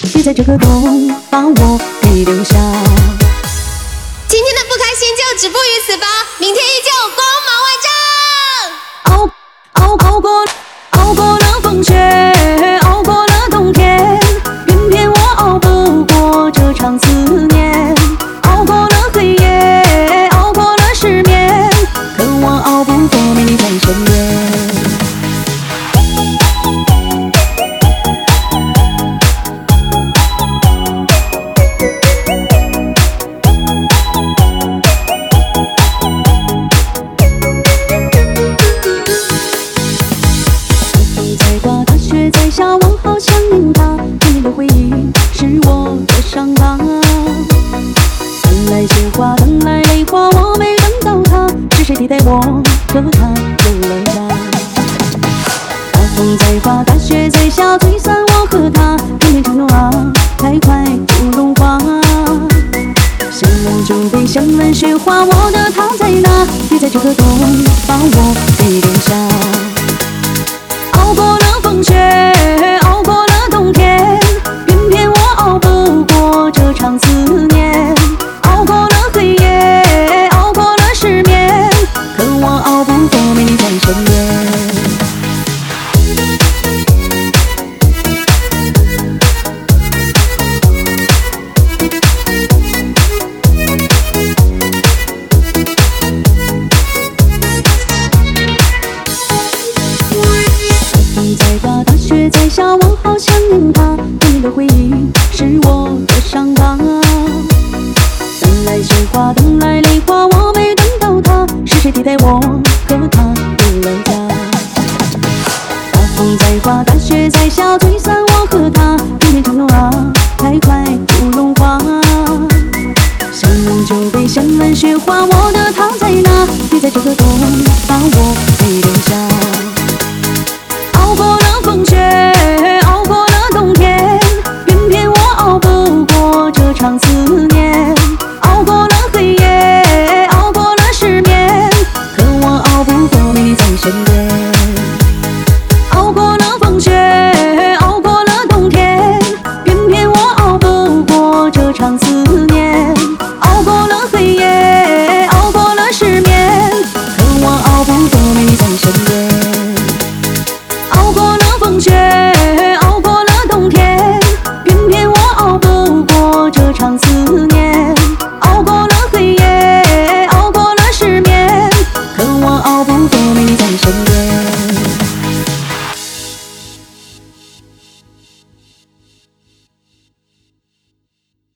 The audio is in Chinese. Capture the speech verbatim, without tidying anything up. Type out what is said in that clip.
别在这个冬把我给丢下。 今天的不开心就止步于此吧，明天依旧光芒万丈。 熬熬熬过熬过了风雪，熬过了冬天，偏偏我熬不过这场思念。熬过了黑夜，熬过了失眠，可我熬不过没你在身边。在下，我好想念他，甜蜜的回忆是我的伤疤。等来鲜花，等来泪花，我没等到他，是谁替代我和他有了家？大风在刮，大雪在下，吹散我和他，偏偏承诺啊，太快不融化。想问就被想问雪花，我的他在哪？别在这个冬把我给丢下。熬过了风雪，熬过了冬天，偏偏我熬不过这场思念。熬过了黑夜，熬过了失眠，可我熬不过没你在身边。在刮，大雪在下，我好想念他，甜蜜的回忆是我的伤疤。等来鲜花，等来泪花，我没等到他，是谁替代我和他有了家？大风在刮，大雪在下。